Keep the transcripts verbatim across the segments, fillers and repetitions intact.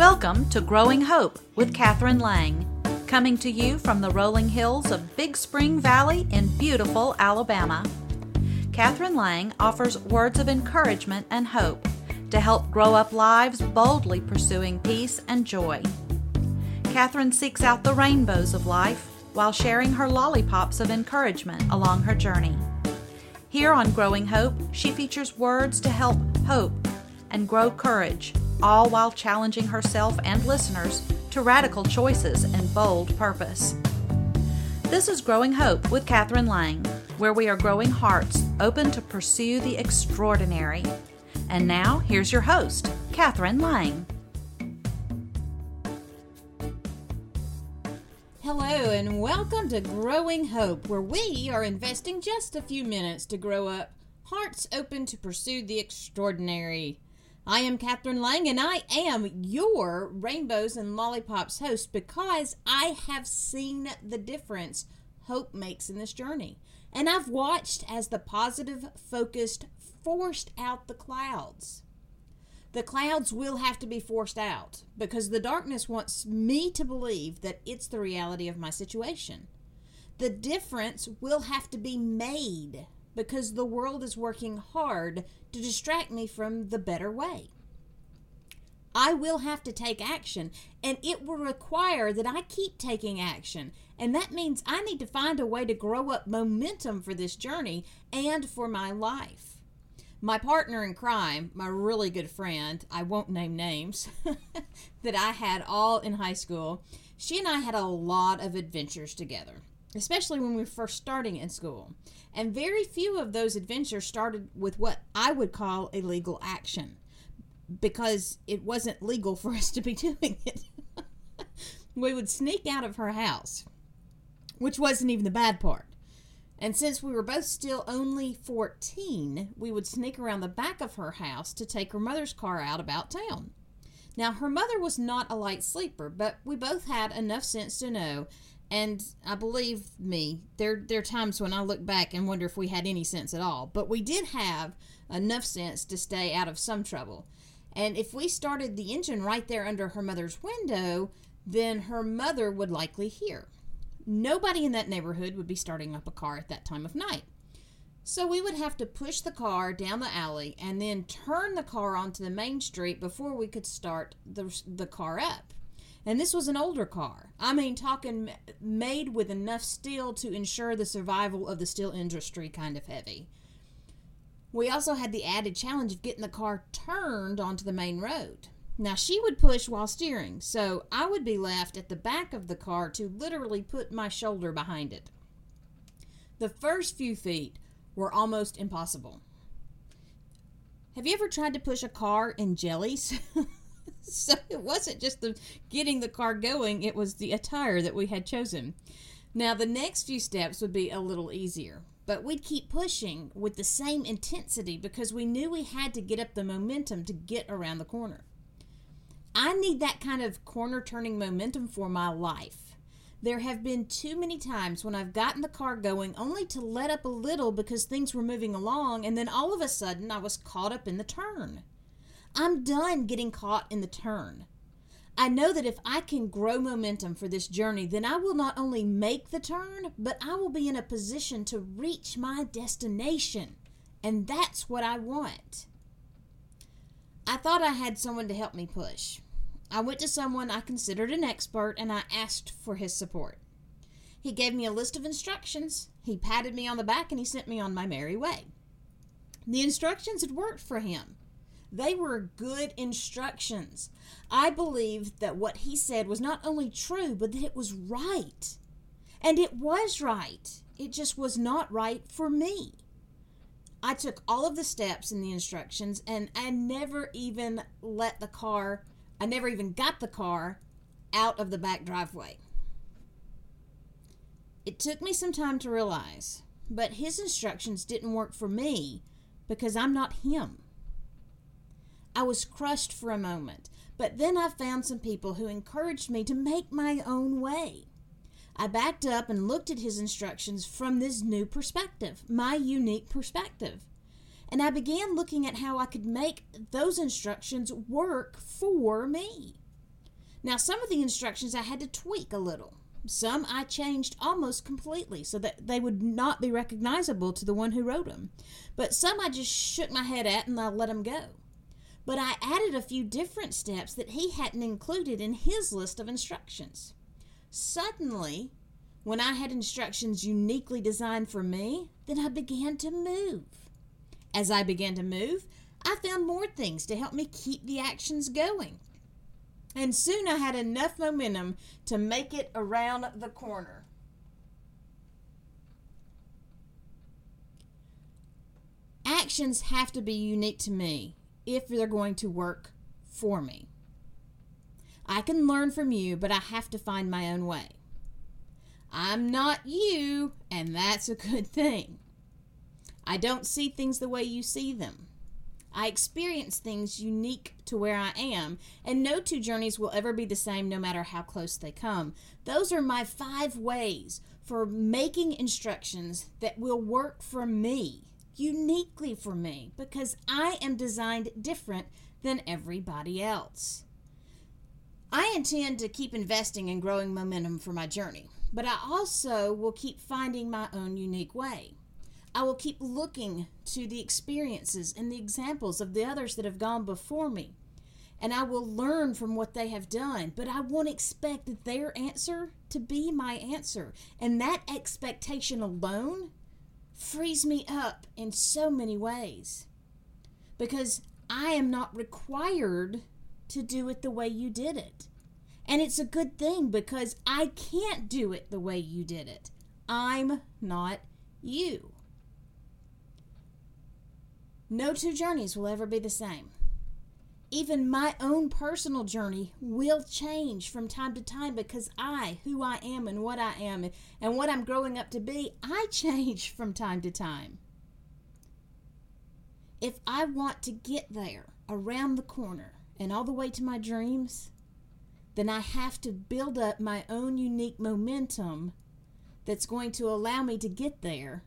Welcome to Growing Hope with Catherine Lang, coming to you from the rolling hills of Big Spring Valley in beautiful Alabama. Catherine Lang offers words of encouragement and hope to help grow up lives boldly pursuing peace and joy. Catherine seeks out the rainbows of life while sharing her lollipops of encouragement along her journey. Here on Growing Hope, she features words to help hope and grow courage, all while challenging herself and listeners to radical choices and bold purpose. This is Growing Hope with Catherine Lang, where we are growing hearts open to pursue the extraordinary. And now, here's your host, Catherine Lang. Hello and welcome to Growing Hope, where we are investing just a few minutes to grow up, hearts open to pursue the extraordinary. I am Catherine Lang, and I am your Rainbows and Lollipops host because I have seen the difference hope makes in this journey. And I've watched as the positive, focused, forced out the clouds. The clouds will have to be forced out because the darkness wants me to believe that it's the reality of my situation. The difference will have to be made because the world is working hard to distract me from the better way. I will have to take action, and it will require that I keep taking action, and that means I need to find a way to grow up momentum for this journey and for my life. My partner in crime, my really good friend, I won't name names, that I had all in high school, she and I had a lot of adventures together, especially when we were first starting in school. And very few of those adventures started with what I would call a legal action, because it wasn't legal for us to be doing it. We would sneak out of her house, which wasn't even the bad part. And since we were both still only fourteen, we would sneak around the back of her house to take her mother's car out about town. Now, her mother was not a light sleeper, but we both had enough sense to know. And I believe me, there, there are times when I look back and wonder if we had any sense at all. But we did have enough sense to stay out of some trouble. And if we started the engine right there under her mother's window, then her mother would likely hear. Nobody in that neighborhood would be starting up a car at that time of night. So we would have to push the car down the alley and then turn the car onto the main street before we could start the, the car up. And this was an older car. I mean, talking made with enough steel to ensure the survival of the steel industry kind of heavy. We also had the added challenge of getting the car turned onto the main road. Now, she would push while steering, so I would be left at the back of the car to literally put my shoulder behind it. The first few feet were almost impossible. Have you ever tried to push a car in jellies? So it wasn't just the getting the car going, it was the attire that we had chosen. Now, the next few steps would be a little easier, but we'd keep pushing with the same intensity because we knew we had to get up the momentum to get around the corner. I need that kind of corner-turning momentum for my life. There have been too many times when I've gotten the car going only to let up a little because things were moving along, and then all of a sudden I was caught up in the turn. I'm done getting caught in the turn. I know that if I can grow momentum for this journey, then I will not only make the turn, but I will be in a position to reach my destination. And that's what I want. I thought I had someone to help me push. I went to someone I considered an expert and I asked for his support. He gave me a list of instructions. He patted me on the back and he sent me on my merry way. The instructions had worked for him. They were good instructions. I believed that what he said was not only true, but that it was right. And it was right. It just was not right for me. I took all of the steps in the instructions, and I never even let the car, I never even got the car out of the back driveway. It took me some time to realize, but his instructions didn't work for me because I'm not him. I was crushed for a moment, but then I found some people who encouraged me to make my own way. I backed up and looked at his instructions from this new perspective, my unique perspective. And I began looking at how I could make those instructions work for me. Now, some of the instructions I had to tweak a little. Some I changed almost completely so that they would not be recognizable to the one who wrote them. But some I just shook my head at and I let them go. But I added a few different steps that he hadn't included in his list of instructions. Suddenly, when I had instructions uniquely designed for me, then I began to move. As I began to move, I found more things to help me keep the actions going. And soon I had enough momentum to make it around the corner. Actions have to be unique to me if they're going to work for me. I can learn from you, but I have to find my own way. I'm not you, and that's a good thing. I don't see things the way you see them. I experience things unique to where I am, and no two journeys will ever be the same no matter how close they come. Those are my five ways for making instructions that will work for me, uniquely for me, because I am designed different than everybody else. I intend to keep investing and growing momentum for my journey, but I also will keep finding my own unique way. I will keep looking to the experiences and the examples of the others that have gone before me. And I will learn from what they have done, but I won't expect their answer to be my answer. And that expectation alone frees me up in so many ways. Because I am not required to do it the way you did it. And it's a good thing because I can't do it the way you did it. I'm not you. No two journeys will ever be the same. Even my own personal journey will change from time to time because I, who I am and what I am and what I'm growing up to be, I change from time to time. If I want to get there, around the corner, and all the way to my dreams, then I have to build up my own unique momentum that's going to allow me to get there.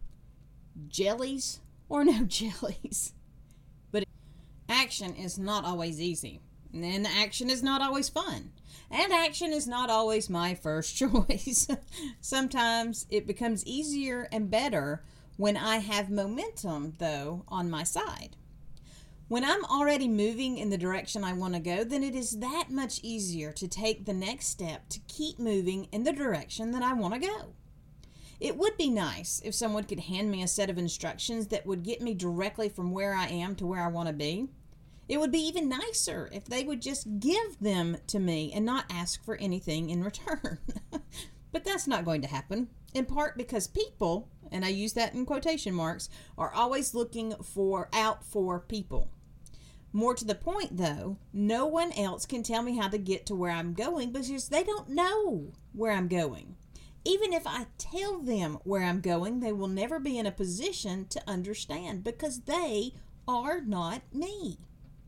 Jellies or no jellies. But action is not always easy. And action is not always fun. And action is not always my first choice. Sometimes it becomes easier and better when I have momentum, though, on my side. When I'm already moving in the direction I want to go, then it is that much easier to take the next step to keep moving in the direction that I want to go. It would be nice if someone could hand me a set of instructions that would get me directly from where I am to where I want to be. It would be even nicer if they would just give them to me and not ask for anything in return. But that's not going to happen, in part because people, and I use that in quotation marks, are always looking for out for people. More to the point, though, no one else can tell me how to get to where I'm going because they don't know where I'm going. Even if I tell them where I'm going, they will never be in a position to understand because they are not me.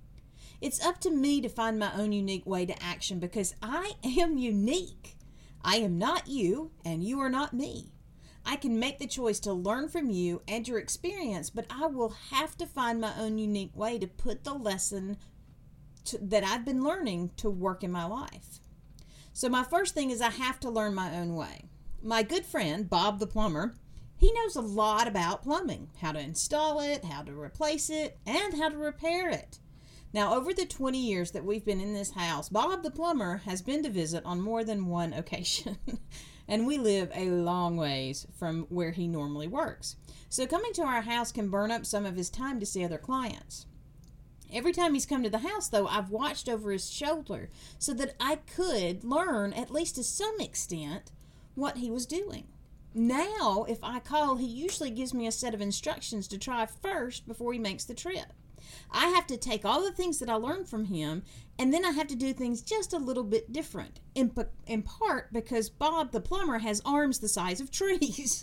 It's up to me to find my own unique way to action because I am unique. I am not you, and you are not me. I can make the choice to learn from you and your experience, but I will have to find my own unique way to put the lesson to, that I've been learning to work in my life. So my first thing is I have to learn my own way. My good friend, Bob the plumber, he knows a lot about plumbing, how to install it, how to replace it, and how to repair it. Now, over the twenty years that we've been in this house, Bob the plumber has been to visit on more than one occasion. And we live a long ways from where he normally works. So coming to our house can burn up some of his time to see other clients. Every time he's come to the house, though, I've watched over his shoulder so that I could learn, at least to some extent, what he was doing. Now, if I call, he usually gives me a set of instructions to try first before he makes the trip. I have to take all the things that I learned from him, and then I have to do things just a little bit different, in, in part because Bob the plumber has arms the size of trees.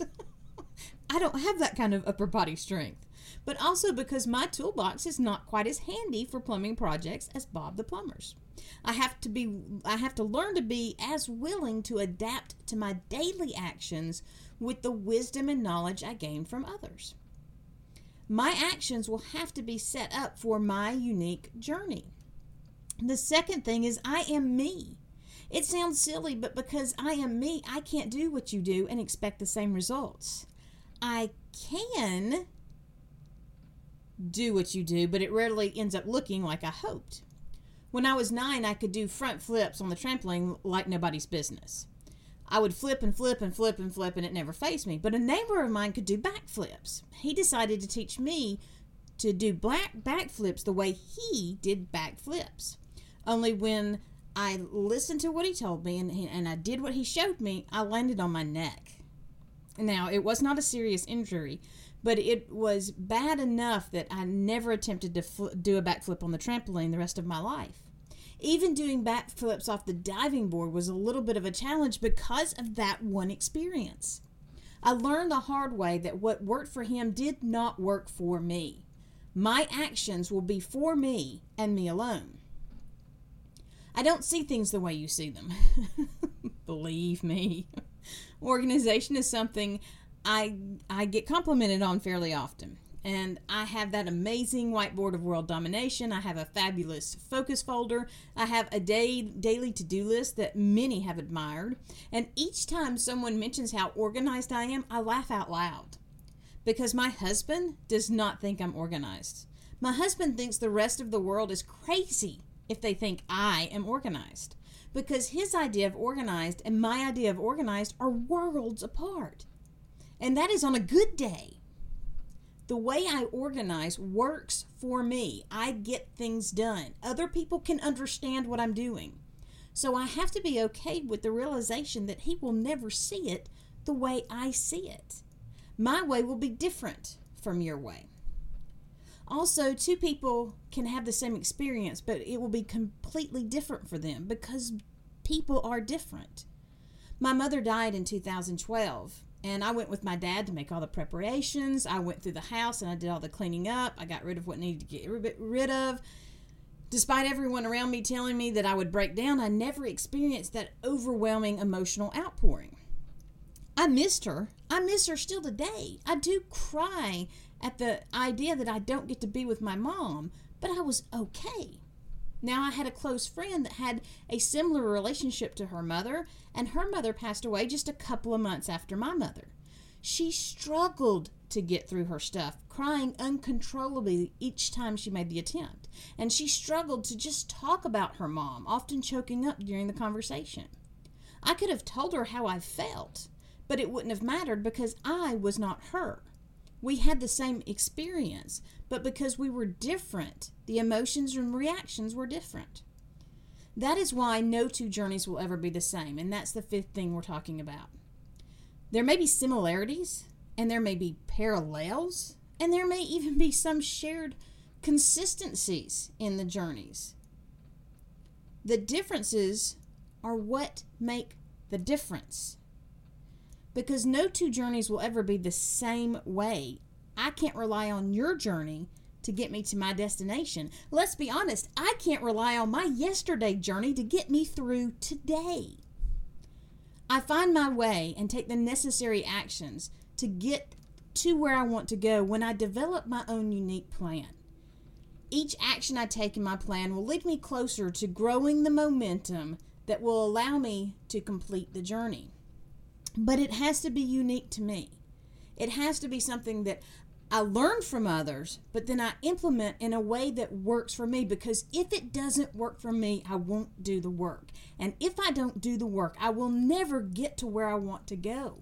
I don't have that kind of upper body strength, but also because my toolbox is not quite as handy for plumbing projects as Bob the plumber's. I have to be I have to learn to be as willing to adapt to my daily actions with the wisdom and knowledge I gain from others. My actions will have to be set up for my unique journey. The second thing is I am me. It sounds silly, but because I am me, I can't do what you do and expect the same results. I can do what you do, but it rarely ends up looking like I hoped. When I was nine, I could do front flips on the trampoline like nobody's business. I would flip and flip and flip and flip, and it never fazed me. But a neighbor of mine could do backflips. He decided to teach me to do black backflips the way he did backflips. Only when I listened to what he told me and, and I did what he showed me, I landed on my neck. Now, it was not a serious injury, but it was bad enough that I never attempted to fl- do a backflip on the trampoline the rest of my life. Even doing backflips off the diving board was a little bit of a challenge because of that one experience. I learned the hard way that what worked for him did not work for me. My actions will be for me and me alone. I don't see things the way you see them. Believe me. Organization is something I I get complimented on fairly often. And I have that amazing whiteboard of world domination. I have a fabulous focus folder. I have a day daily to-do list that many have admired. And each time someone mentions how organized I am, I laugh out loud. Because my husband does not think I'm organized. My husband thinks the rest of the world is crazy if they think I am organized. Because his idea of organized and my idea of organized are worlds apart. And that is on a good day. The way I organize works for me. I get things done. Other people can understand what I'm doing. So I have to be okay with the realization that he will never see it the way I see it. My way will be different from your way. Also, two people can have the same experience, but it will be completely different for them because people are different. My mother died in two thousand twelve. And I went with my dad to make all the preparations. I went through the house and I did all the cleaning up. I got rid of what needed to get rid of. Despite everyone around me telling me that I would break down, I never experienced that overwhelming emotional outpouring. I missed her. I miss her still today. I do cry at the idea that I don't get to be with my mom, but I was okay. Now, I had a close friend that had a similar relationship to her mother, and her mother passed away just a couple of months after my mother. She struggled to get through her stuff, crying uncontrollably each time she made the attempt. And she struggled to just talk about her mom, often choking up during the conversation. I could have told her how I felt, but it wouldn't have mattered because I was not her. We had the same experience, but because we were different, the emotions and reactions were different. That is why no two journeys will ever be the same, and that's the fifth thing we're talking about. There may be similarities, and there may be parallels, and there may even be some shared consistencies in the journeys. The differences are what make the difference. Because no two journeys will ever be the same way. I can't rely on your journey to get me to my destination. Let's be honest, I can't rely on my yesterday journey to get me through today. I find my way and take the necessary actions to get to where I want to go when I develop my own unique plan. Each action I take in my plan will lead me closer to growing the momentum that will allow me to complete the journey. But it has to be unique to me. It has to be something that I learn from others, but then I implement in a way that works for me, because if it doesn't work for me, I won't do the work. And if I don't do the work, I will never get to where I want to go.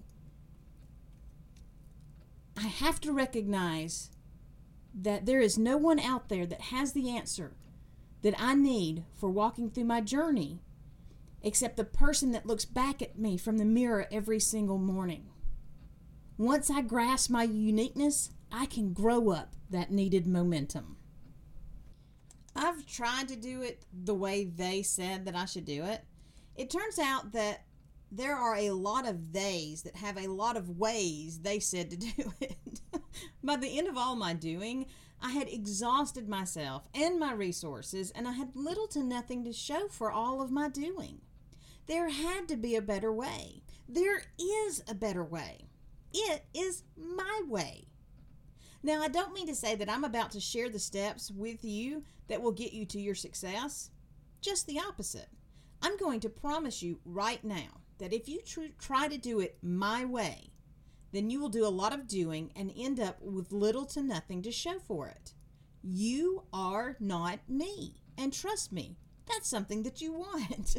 I have to recognize that there is no one out there that has the answer that I need for walking through my journey except the person that looks back at me from the mirror every single morning. Once I grasp my uniqueness, I can grow up that needed momentum. I've tried to do it the way they said that I should do it. It turns out that there are a lot of theys that have a lot of ways they said to do it. By the end of all my doing, I had exhausted myself and my resources, and I had little to nothing to show for all of my doing. There had to be a better way. There is a better way. It is my way. Now, I don't mean to say that I'm about to share the steps with you that will get you to your success. just the opposite. I'm going to promise you right now that if you tr- try to do it my way, then you will do a lot of doing and end up with little to nothing to show for it. You are not me. And trust me, that's something that you want.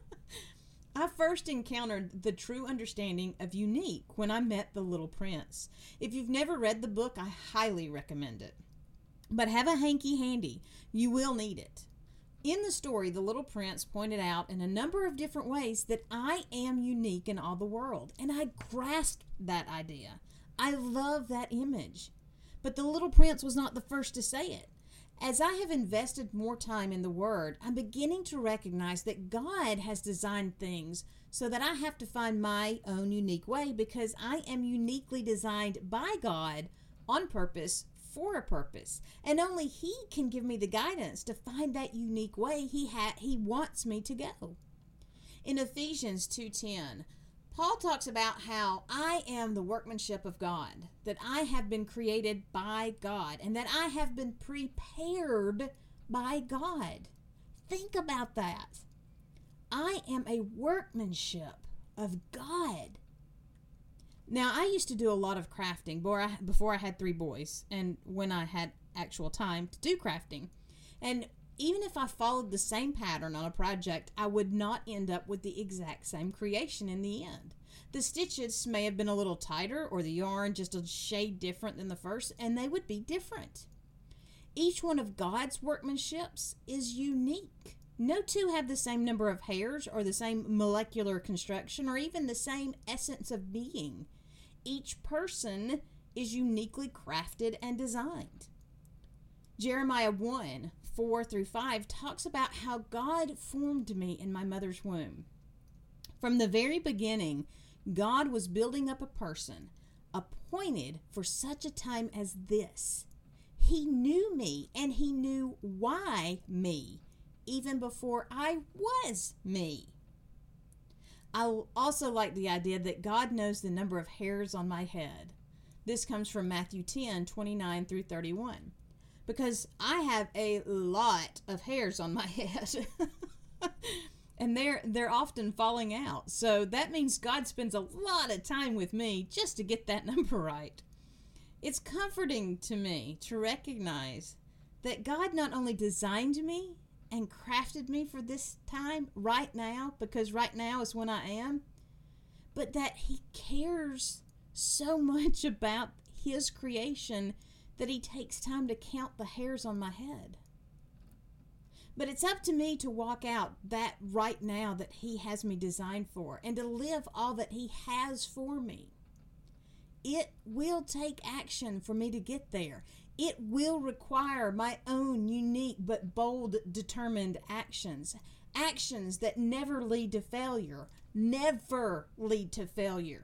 I first encountered the true understanding of unique when I met The Little Prince. If you've never read the book, I highly recommend it. But have a hanky handy. You will need it. In the story, the Little Prince pointed out in a number of different ways that I am unique in all the world, and I grasped that idea. I love that image. But the Little Prince was not the first to say it. As I have invested more time in the Word, I'm beginning to recognize that God has designed things so that I have to find my own unique way, because I am uniquely designed by God on purpose for a purpose. And only He can give me the guidance to find that unique way He ha- He wants me to go. In Ephesians two ten, Paul talks about how I am the workmanship of God, that I have been created by God, and that I have been prepared by God. Think about that. I am a workmanship of God. Now, I used to do a lot of crafting before I, before I had three boys, and when I had actual time to do crafting. And even if I followed the same pattern on a project, I would not end up with the exact same creation in the end. The stitches may have been a little tighter, or the yarn just a shade different than the first, and they would be different. Each one of God's workmanships is unique. No two have the same number of hairs, or the same molecular construction, or even the same essence of being. Each person is uniquely crafted and designed. Jeremiah one, four through five talks about how God formed me in my mother's womb. From the very beginning, God was building up a person appointed for such a time as this. He knew me, and He knew why me, even before I was me. I also like the idea that God knows the number of hairs on my head. This comes from Matthew ten, twenty-nine through thirty-one. Because I have a lot of hairs on my head. And they're they're often falling out. So that means God spends a lot of time with me just to get that number right. It's comforting to me to recognize that God not only designed me and crafted me for this time right now, because right now is when I am, but that He cares so much about His creation that He takes time to count the hairs on my head. But it's up to me to walk out that right now that He has me designed for, and to live all that He has for me. It will take action for me to get there. It will require my own unique but bold, determined actions. Actions that never lead to failure. Never lead to failure.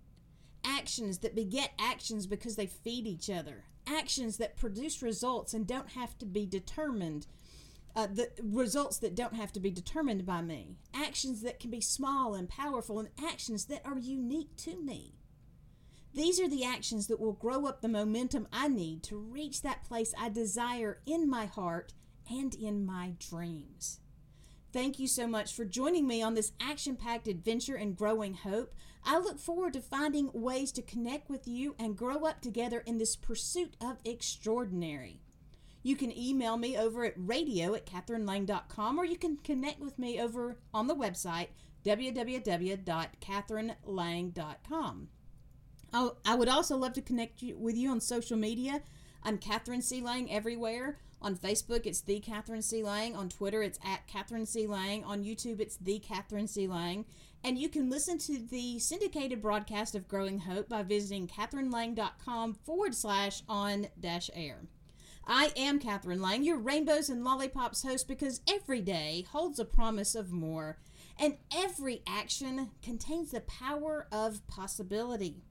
Actions that beget actions because they feed each other. Actions that produce results and don't have to be determined. Uh, the results that don't have to be determined by me. Actions that can be small and powerful, and actions that are unique to me. These are the actions that will grow up the momentum I need to reach that place I desire in my heart and in my dreams. Thank you so much for joining me on this action-packed adventure in growing hope. I look forward to finding ways to connect with you and grow up together in this pursuit of extraordinary. You can email me over at radio at catherine lang dot com, or you can connect with me over on the website w w w dot catherine lang dot com. Oh, I would also love to connect you, with you on social media. I'm Catherine C. Lang everywhere. On Facebook, it's The Catherine C. Lang. On Twitter, it's at Catherine C. Lang. On YouTube, it's The Catherine C. Lang. And you can listen to the syndicated broadcast of Growing Hope by visiting catherinelang.com forward slash on dash air. I am Catherine Lang, your Rainbows and Lollipops host, because every day holds a promise of more, and every action contains the power of possibility.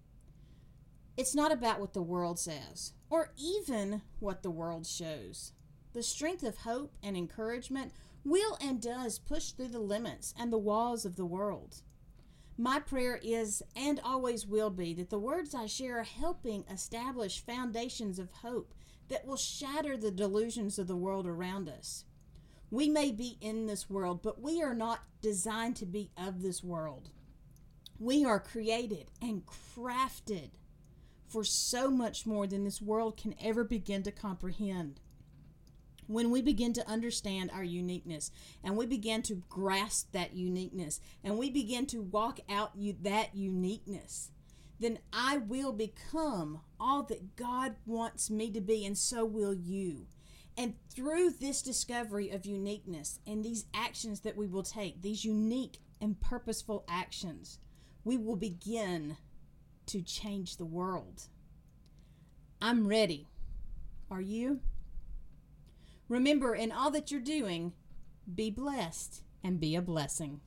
It's not about what the world says, or even what the world shows. The strength of hope and encouragement will and does push through the limits and the walls of the world. My prayer is, and always will be, that the words I share are helping establish foundations of hope that will shatter the delusions of the world around us. We may be in this world, but we are not designed to be of this world. We are created and crafted for so much more than this world can ever begin to comprehend. When we begin to understand our uniqueness and we begin to grasp that uniqueness and we begin to walk out that uniqueness, then I will become all that God wants me to be, and so will you. And through this discovery of uniqueness and these actions that we will take, these unique and purposeful actions, we will begin to change the world. I'm ready. Are you? Remember, in all that you're doing, be blessed and be a blessing.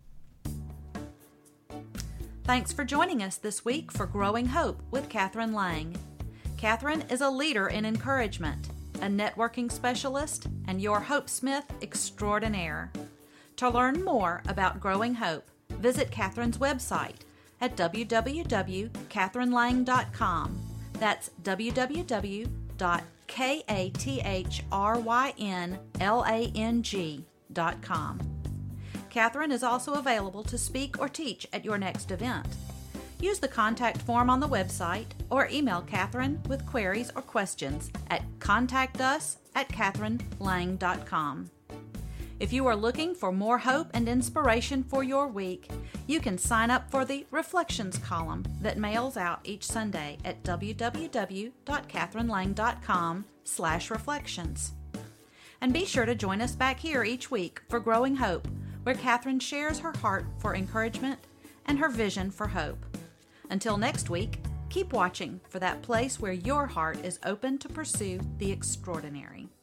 Thanks for joining us this week for Growing Hope with Catherine Lang. Catherine is a leader in encouragement, a networking specialist, and your Hope Smith extraordinaire. To learn more about Growing Hope, visit Catherine's website at w w w dot catherine lang dot com. That's w w w dot catherine lang dot com. Catherine is also available to speak or teach at your next event. Use the contact form on the website or email Catherine with queries or questions at contact us at catherine lang dot com. If you are looking for more hope and inspiration for your week, you can sign up for the Reflections column that mails out each Sunday at w w w dot catherine lang dot com slash reflections. And be sure to join us back here each week for Growing Hope, where Catherine shares her heart for encouragement and her vision for hope. Until next week, keep watching for that place where your heart is open to pursue the extraordinary.